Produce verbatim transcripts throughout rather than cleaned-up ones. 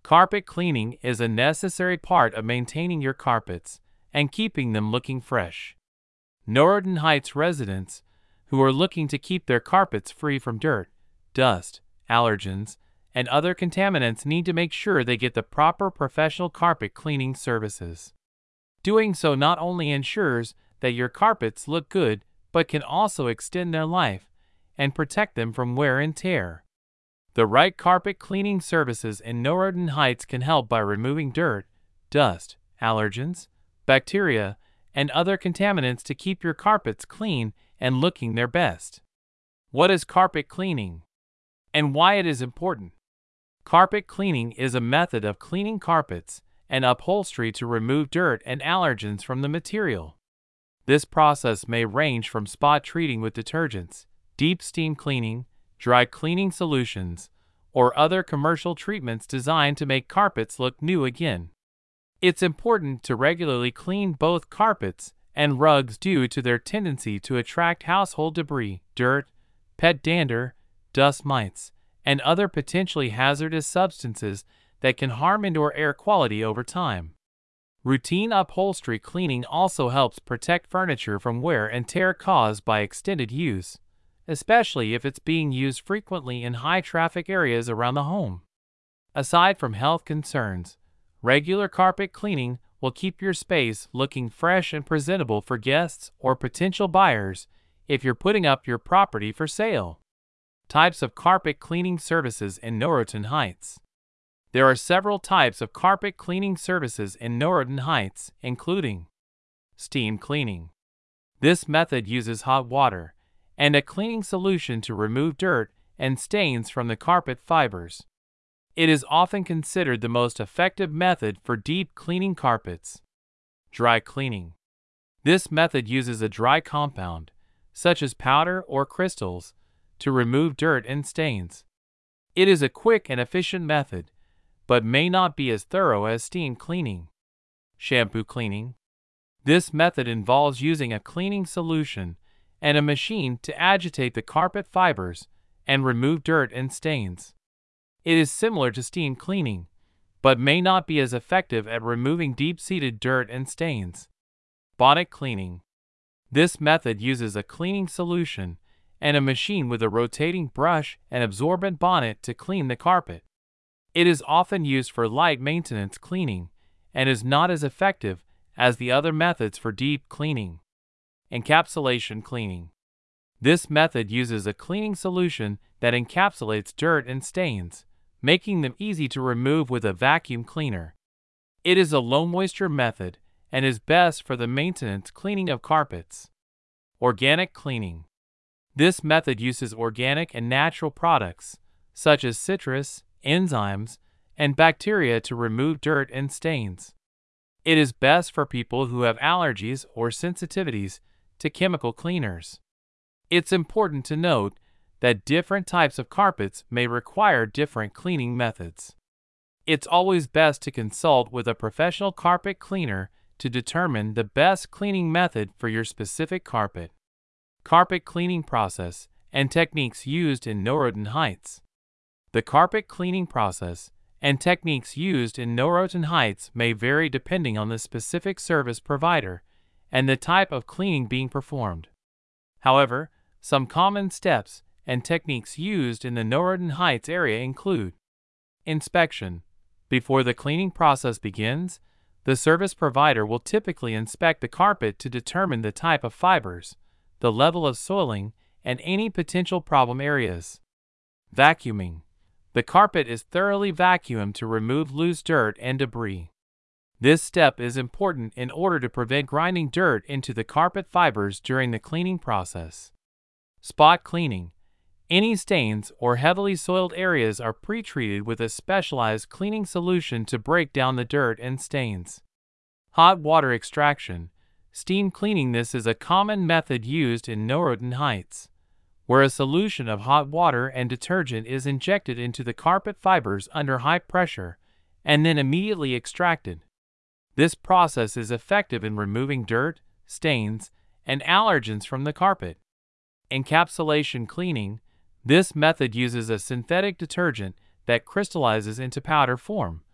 Carpet cleaning is a necessary part of maintaining your carpets and keeping them looking fresh. Noroton Heights residents who are looking to keep their carpets free from dirt, dust, allergens, and other contaminants need to make sure they get the proper professional carpet cleaning services. Doing so not only ensures that your carpets look good, but can also extend their life and protect them from wear and tear. The right carpet cleaning services in Noroton Heights can help by removing dirt, dust, allergens, bacteria, and other contaminants to keep your carpets clean and looking their best. What is carpet cleaning, and why it is important? Carpet cleaning is a method of cleaning carpets and upholstery to remove dirt and allergens from the material. This process may range from spot treating with detergents, deep steam cleaning, dry cleaning solutions, or other commercial treatments designed to make carpets look new again. It's important to regularly clean both carpets and rugs due to their tendency to attract household debris, dirt, pet dander, dust mites, and other potentially hazardous substances that can harm indoor air quality over time. Routine upholstery cleaning also helps protect furniture from wear and tear caused by extended use, especially if it's being used frequently in high-traffic areas around the home. Aside from health concerns, regular carpet cleaning will keep your space looking fresh and presentable for guests or potential buyers if you're putting up your property for sale. Types of carpet cleaning services in Noroton Heights. There are several types of carpet cleaning services in Noroton Heights, including steam cleaning. This method uses hot water and a cleaning solution to remove dirt and stains from the carpet fibers. It is often considered the most effective method for deep cleaning carpets. Dry cleaning. This method uses a dry compound, such as powder or crystals, to remove dirt and stains. It is a quick and efficient method, but may not be as thorough as steam cleaning. Shampoo cleaning. This method involves using a cleaning solution and a machine to agitate the carpet fibers and remove dirt and stains. It is similar to steam cleaning, but may not be as effective at removing deep-seated dirt and stains. Bonnet cleaning. This method uses a cleaning solution and a machine with a rotating brush and absorbent bonnet to clean the carpet. It is often used for light maintenance cleaning and is not as effective as the other methods for deep cleaning. Encapsulation cleaning. This method uses a cleaning solution that encapsulates dirt and stains, making them easy to remove with a vacuum cleaner. It is a low-moisture method and is best for the maintenance cleaning of carpets. Organic cleaning. This method uses organic and natural products, such as citrus, enzymes, and bacteria to remove dirt and stains. It is best for people who have allergies or sensitivities to chemical cleaners. It's important to note that different types of carpets may require different cleaning methods. It's always best to consult with a professional carpet cleaner to determine the best cleaning method for your specific carpet. Carpet cleaning process and techniques used in Noroton Heights. The carpet cleaning process and techniques used in Noroton Heights may vary depending on the specific service provider and the type of cleaning being performed. However, some common steps and techniques used in the Noroton Heights area include inspection. Before the cleaning process begins, the service provider will typically inspect the carpet to determine the type of fibers, the level of soiling, and any potential problem areas. Vacuuming. The carpet is thoroughly vacuumed to remove loose dirt and debris. This step is important in order to prevent grinding dirt into the carpet fibers during the cleaning process. Spot cleaning. Any stains or heavily soiled areas are pre-treated with a specialized cleaning solution to break down the dirt and stains. Hot water extraction. Steam cleaning. This is a common method used in Noroton Heights, where a solution of hot water and detergent is injected into the carpet fibers under high pressure and then immediately extracted. This process is effective in removing dirt, stains, and allergens from the carpet. Encapsulation cleaning. This method uses a synthetic detergent that crystallizes into powder form,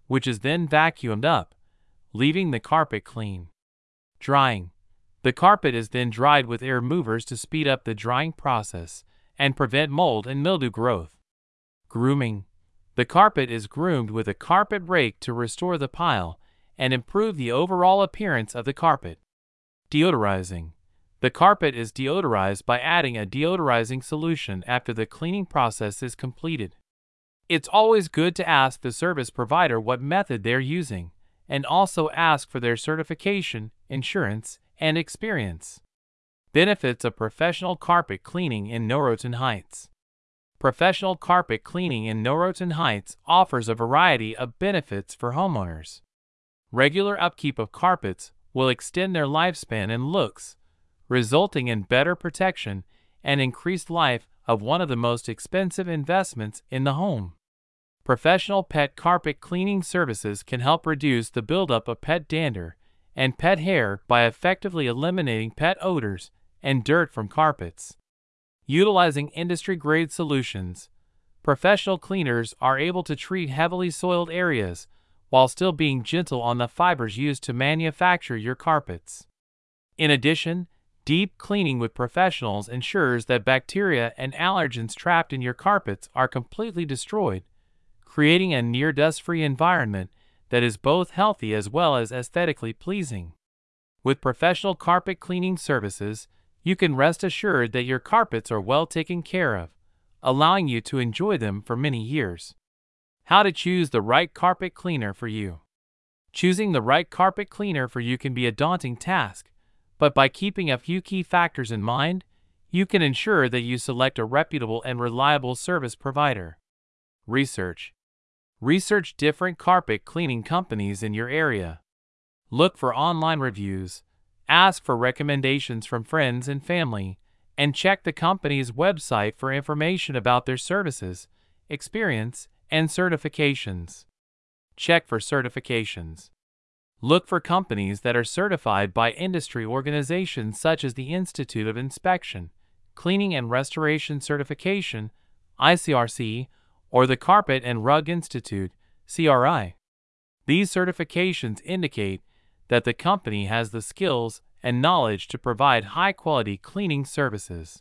which is then vacuumed up, leaving the carpet clean. Drying. The carpet is then dried with air movers to speed up the drying process and prevent mold and mildew growth. Grooming. The carpet is groomed with a carpet rake to restore the pile and improve the overall appearance of the carpet. Deodorizing. The carpet is deodorized by adding a deodorizing solution after the cleaning process is completed. It's always good to ask the service provider what method they're using, and also ask for their certification, insurance, and experience. Benefits of professional carpet cleaning in Noroton Heights. Professional carpet cleaning in Noroton Heights offers a variety of benefits for homeowners. Regular upkeep of carpets will extend their lifespan and looks, resulting in better protection and increased life of one of the most expensive investments in the home. Professional pet carpet cleaning services can help reduce the buildup of pet dander and pet hair by effectively eliminating pet odors and dirt from carpets. Utilizing industry-grade solutions, professional cleaners are able to treat heavily soiled areas while still being gentle on the fibers used to manufacture your carpets. In addition, deep cleaning with professionals ensures that bacteria and allergens trapped in your carpets are completely destroyed, creating a near dust-free environment that is both healthy as well as aesthetically pleasing. With professional carpet cleaning services, you can rest assured that your carpets are well taken care of, allowing you to enjoy them for many years. How to choose the right carpet cleaner for you. Choosing the right carpet cleaner for you can be a daunting task, but by keeping a few key factors in mind, you can ensure that you select a reputable and reliable service provider. Research. Research different carpet cleaning companies in your area. Look for online reviews, ask for recommendations from friends and family, and check the company's website for information about their services, experience, and certifications. Check for certifications. Look for companies that are certified by industry organizations such as the Institute of Inspection, Cleaning and Restoration Certification, I C R C, or the Carpet and Rug Institute, C R I. These certifications indicate that the company has the skills and knowledge to provide high-quality cleaning services.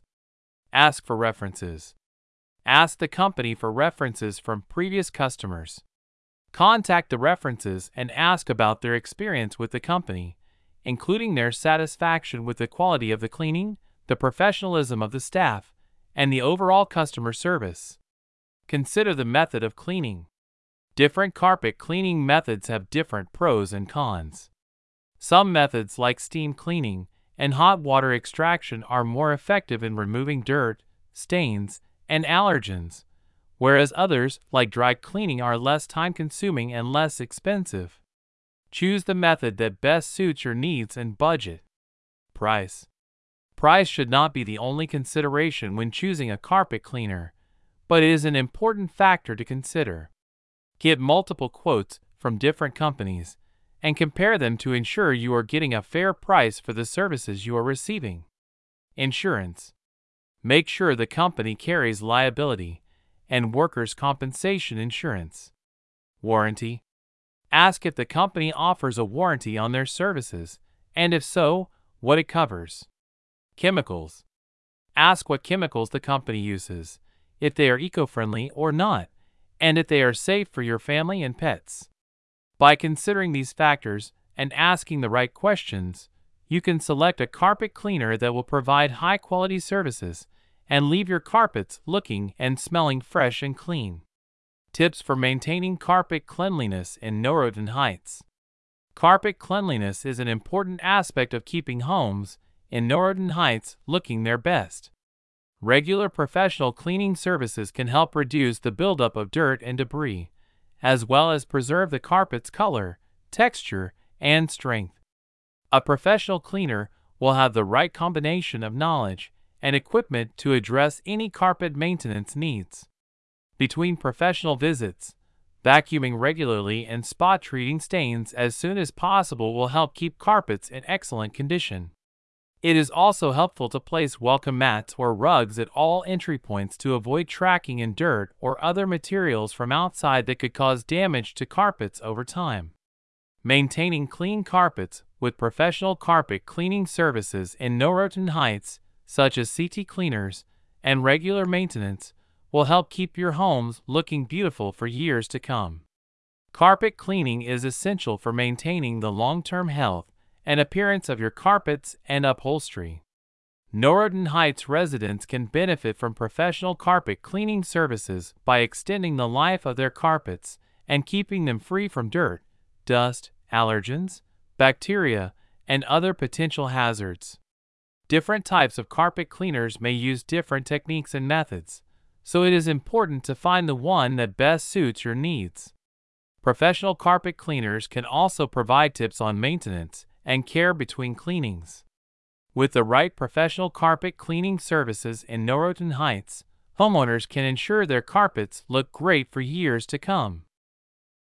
Ask for references. Ask the company for references from previous customers. Contact the references and ask about their experience with the company, including their satisfaction with the quality of the cleaning, the professionalism of the staff, and the overall customer service. Consider the method of cleaning. Different carpet cleaning methods have different pros and cons. Some methods like steam cleaning and hot water extraction are more effective in removing dirt, stains, and allergens, whereas others, like dry cleaning, are less time-consuming and less expensive. Choose the method that best suits your needs and budget. Price. Price should not be the only consideration when choosing a carpet cleaner, but it is an important factor to consider. Get multiple quotes from different companies and compare them to ensure you are getting a fair price for the services you are receiving. Insurance. Make sure the company carries liability and workers' compensation insurance. Warranty. Ask if the company offers a warranty on their services, and if so, what it covers. Chemicals. Ask what chemicals the company uses, if they are eco-friendly or not, and if they are safe for your family and pets. By considering these factors and asking the right questions, you can select a carpet cleaner that will provide high-quality services and leave your carpets looking and smelling fresh and clean. Tips for maintaining carpet cleanliness in Noroton Heights. Carpet cleanliness is an important aspect of keeping homes in Noroton Heights looking their best. Regular professional cleaning services can help reduce the buildup of dirt and debris, as well as preserve the carpet's color, texture, and strength. A professional cleaner will have the right combination of knowledge and equipment to address any carpet maintenance needs. Between professional visits, vacuuming regularly and spot treating stains as soon as possible will help keep carpets in excellent condition. It is also helpful to place welcome mats or rugs at all entry points to avoid tracking in dirt or other materials from outside that could cause damage to carpets over time. Maintaining clean carpets with professional carpet cleaning services in Noroton Heights, such as C T Cleaners, and regular maintenance, will help keep your homes looking beautiful for years to come. Carpet cleaning is essential for maintaining the long-term health and appearance of your carpets and upholstery. Noroton Heights residents can benefit from professional carpet cleaning services by extending the life of their carpets and keeping them free from dirt, dust, allergens, bacteria, and other potential hazards. Different types of carpet cleaners may use different techniques and methods, so it is important to find the one that best suits your needs. Professional carpet cleaners can also provide tips on maintenance and care between cleanings. With the right professional carpet cleaning services in Noroton Heights, homeowners can ensure their carpets look great for years to come.